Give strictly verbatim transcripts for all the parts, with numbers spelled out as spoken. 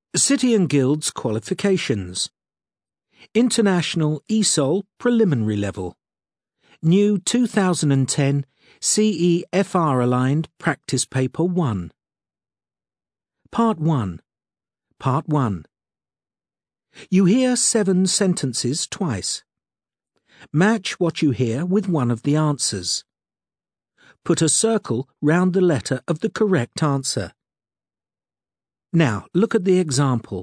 City and Guilds qualifications. International E S O L preliminary level. New two thousand ten C E F R aligned practice paper one. Part one. Part one. You hear seven sentences twice. Match what you hear with one of the answers. Put a circle round the letter of the correct answer. Now, look at the example.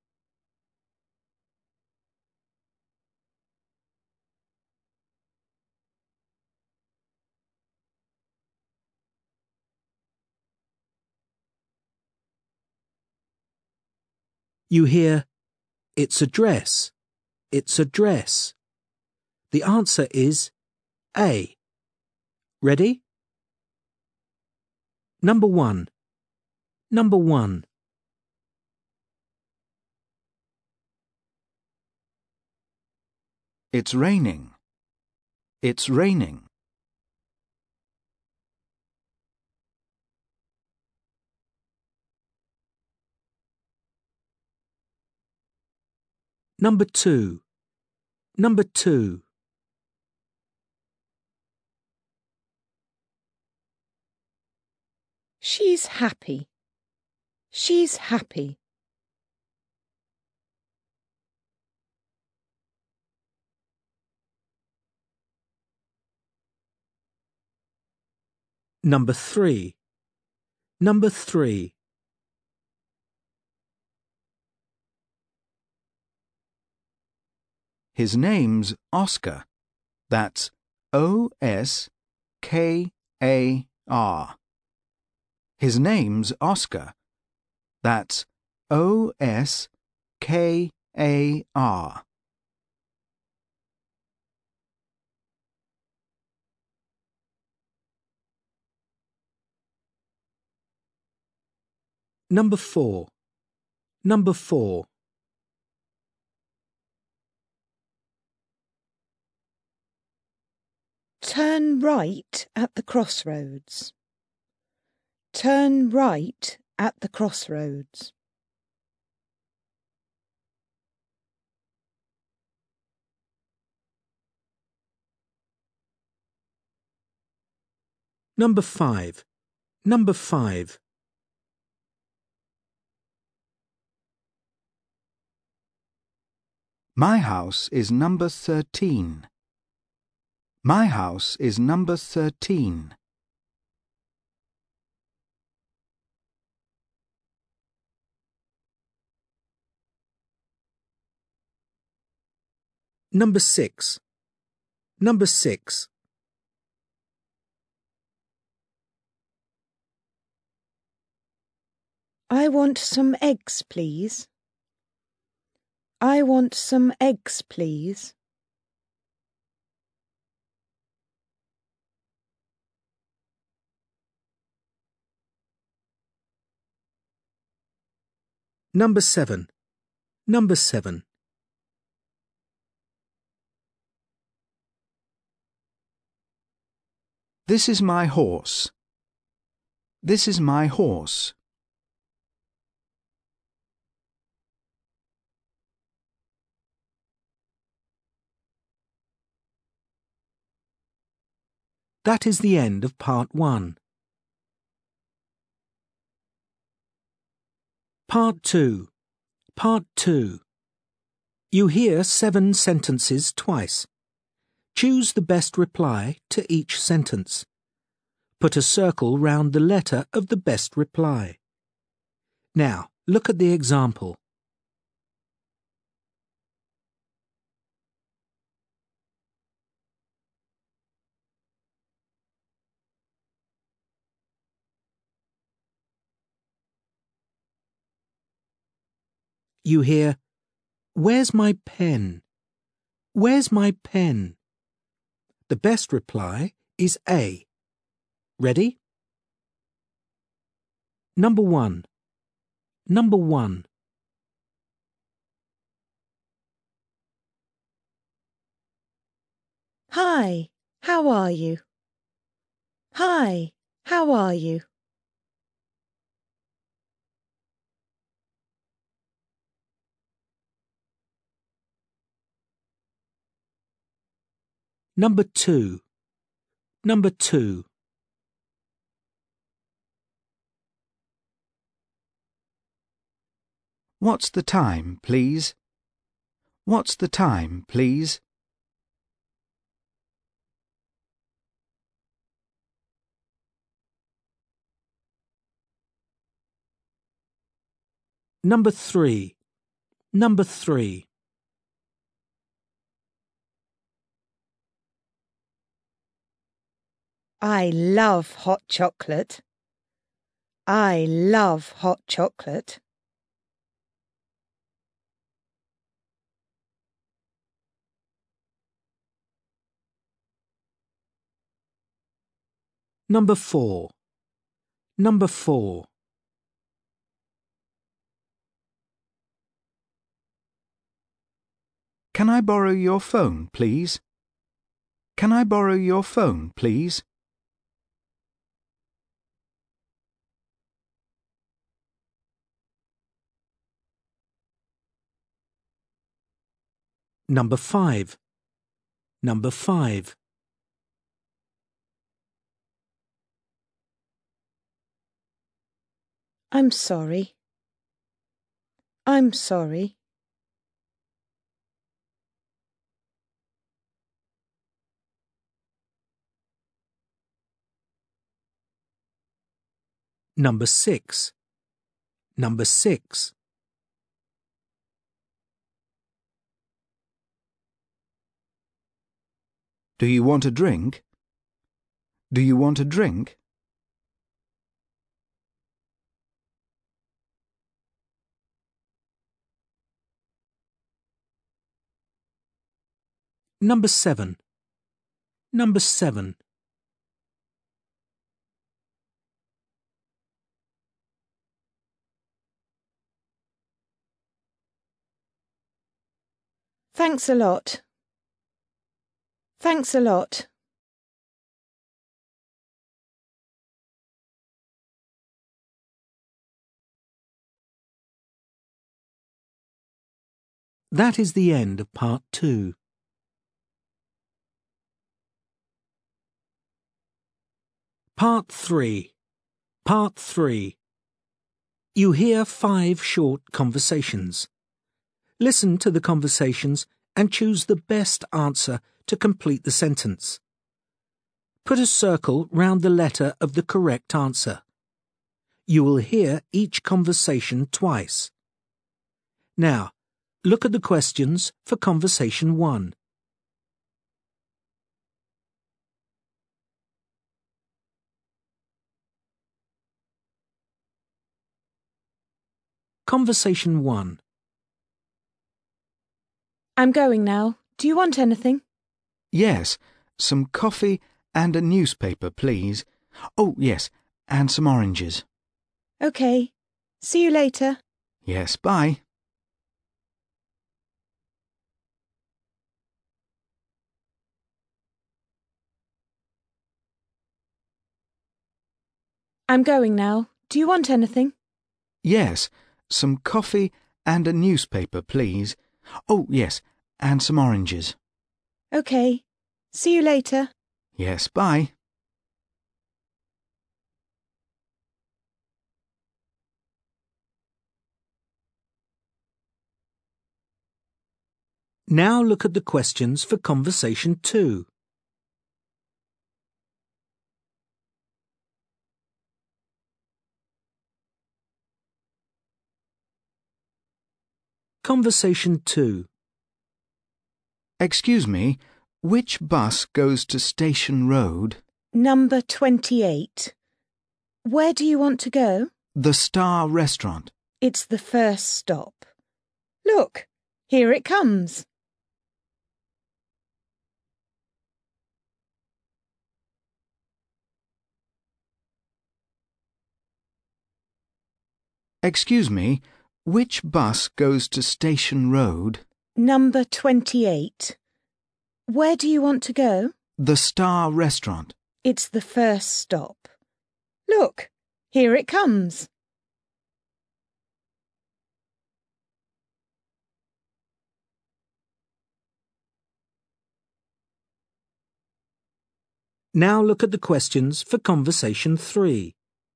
You hear, it's a dress, it's a dress. The answer is A. Ready? Number one. Number one. It's raining. It's raining. Number two. Number two. She's happy. She's happy. Number three. Number three. His name's Oscar. That's O S K A R. His name's Oscar. That's O S K A R. Number four. Number four. Turn right at the crossroads. Turn right at the crossroads. Number five. Number five. My house is number thirteen. My house is number thirteen. Number six. Number six. I want some eggs, please. I want some eggs, please. Number seven. Number seven. This is my horse. This is my horse. That is the end of part one. Part two. Part two. You hear seven sentences twice. Choose the best reply to each sentence. Put a circle round the letter of the best reply. Now, look at the example. You hear, where's my pen? Where's my pen? The best reply is A. Ready? Number one. Number one. Hi, how are you? Hi, how are you? Number two. Number two. What's the time, please? What's the time, please? Number three. Number three. I love hot chocolate. I love hot chocolate. Number four. Number four. Can I borrow your phone, please? Can I borrow your phone, please? Number five. Number five. I'm sorry. I'm sorry. Number six. Number six. Do you want a drink? Do you want a drink? Number seven. Number seven. Thanks a lot. Thanks a lot. That is the end of part two. Part three. Part three. You hear five short conversations. Listen to the conversations and choose the best answer to complete the sentence. Put a circle round the letter of the correct answer. You will hear each conversation twice. Now, look at the questions for conversation one. Conversation one. I'm going now. Do you want anything? Yes, some coffee and a newspaper, please. Oh, yes, and some oranges. OK. See you later. Yes, bye. I'm going now. Do you want anything? Yes, some coffee and a newspaper, please. Oh, yes, and some oranges. OK. See you later. Yes, bye. Now look at the questions for conversation two. Conversation two. Excuse me, which bus goes to Station Road? Number twenty-eight. Where do you want to go? The Star Restaurant. It's the first stop. Look, here it comes. Excuse me, which bus goes to Station Road? Number twenty-eight. Where do you want to go? The Star Restaurant. It's the first stop. Look, here it comes. Now look at the questions for Conversation three.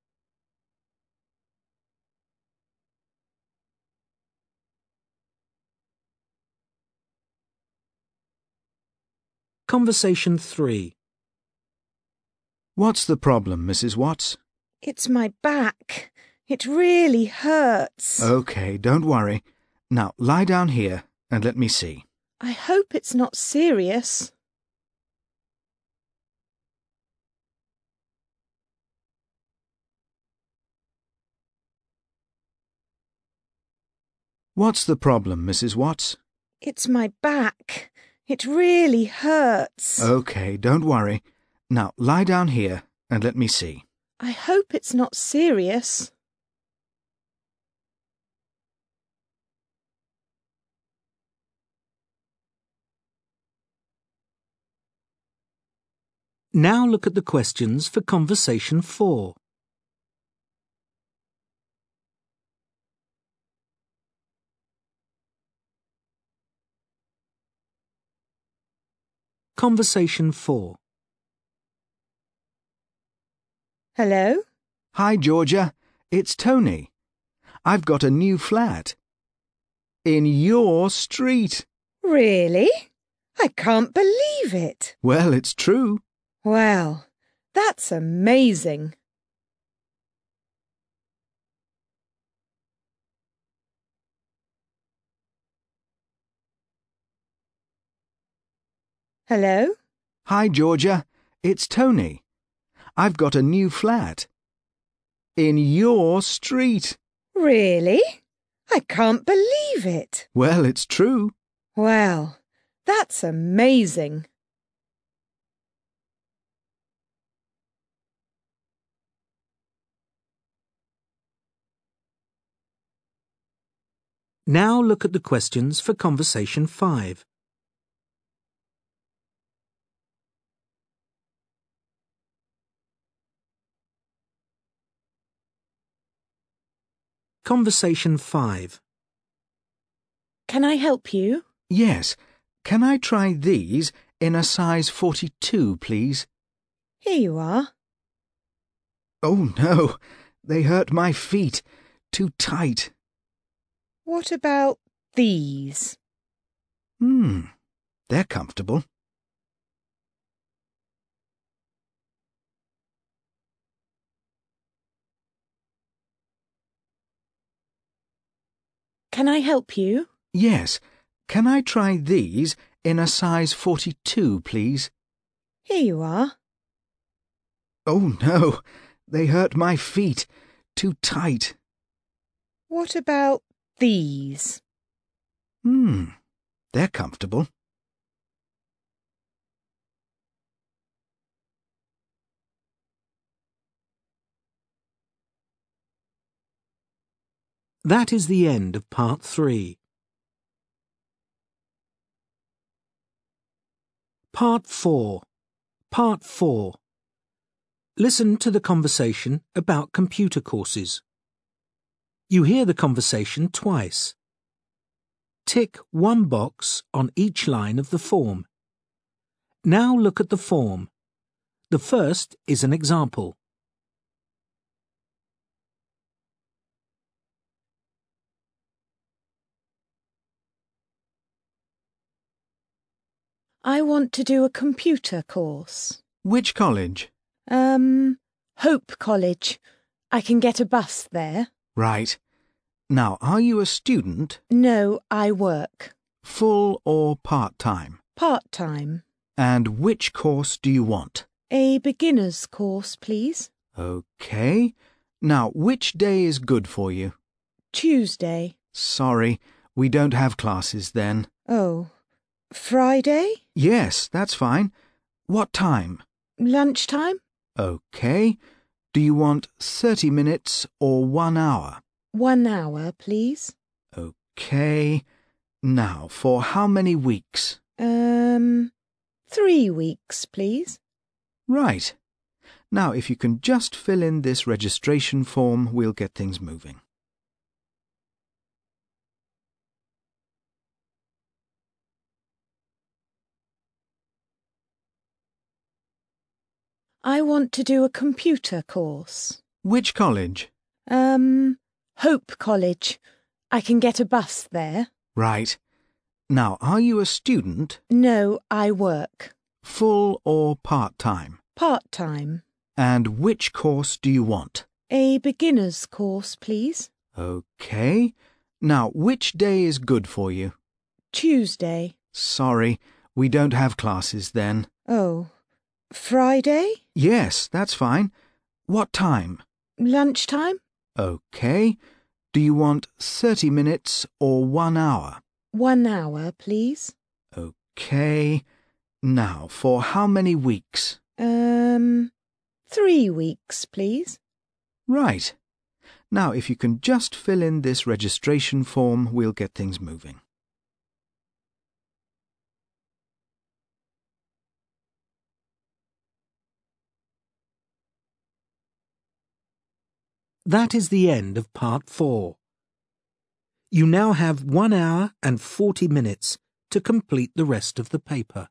Conversation three. What's the problem, Missus Watts? It's my back. It really hurts. OK, don't worry. Now lie down here and let me see. I hope it's not serious. What's the problem, Missus Watts? It's my back. It really hurts. OK, don't worry. Now lie down here and let me see. I hope it's not serious. Now look at the questions for Conversation four. Conversation four. Hello? Hi, Georgia. It's Tony. I've got a new flat. In your street. Really? I can't believe it. Well, it's true. Well, that's amazing. Hello? Hi, Georgia. It's Tony. I've got a new flat. In your street. Really? I can't believe it. Well, it's true. Well, that's amazing. Now look at the questions for Conversation five. Conversation five. Can I help you? Yes. Can I try these in a size forty-two, please? Here you are. Oh, no. They hurt my feet. Too tight. What about these? Hmm. They're comfortable. Can I help you? Yes. Can I try these in a size forty-two, please? Here you are. Oh, no. They hurt my feet. Too tight. What about these? Hmm. They're comfortable. That is the end of Part three. Part four. Part four. Listen to the conversation about computer courses. You hear the conversation twice. Tick one box on each line of the form. Now look at the form. The first is an example. I want to do a computer course. Which college? Um, Hope College. I can get a bus there. Right. Now, are you a student? No, I work. Full or part-time? Part-time. And which course do you want? A beginner's course, please. OK. Now, which day is good for you? Tuesday. Sorry, we don't have classes then. Oh, Friday? Yes, that's fine. What time? Lunchtime? OK. Do you want thirty minutes or one hour? One hour, please. OK. Now, for how many weeks? Um, three weeks, please. Right. Now, if you can just fill in this registration form, we'll get things moving. I want to do a computer course. Which college? Um, Hope College. I can get a bus there. Right. Now, are you a student? No, I work. Full or part-time? Part-time. And which course do you want? A beginner's course, please. OK. Now, which day is good for you? Tuesday. Sorry, we don't have classes then. Oh, Friday? Yes, that's fine. What time? Lunchtime? OK. Do you want thirty minutes or one hour? One hour, please. OK. Now, for how many weeks? Um, three weeks, please. Right. Now, if you can just fill in this registration form, we'll get things moving. That is the end of part four. You now have one hour and forty minutes to complete the rest of the paper.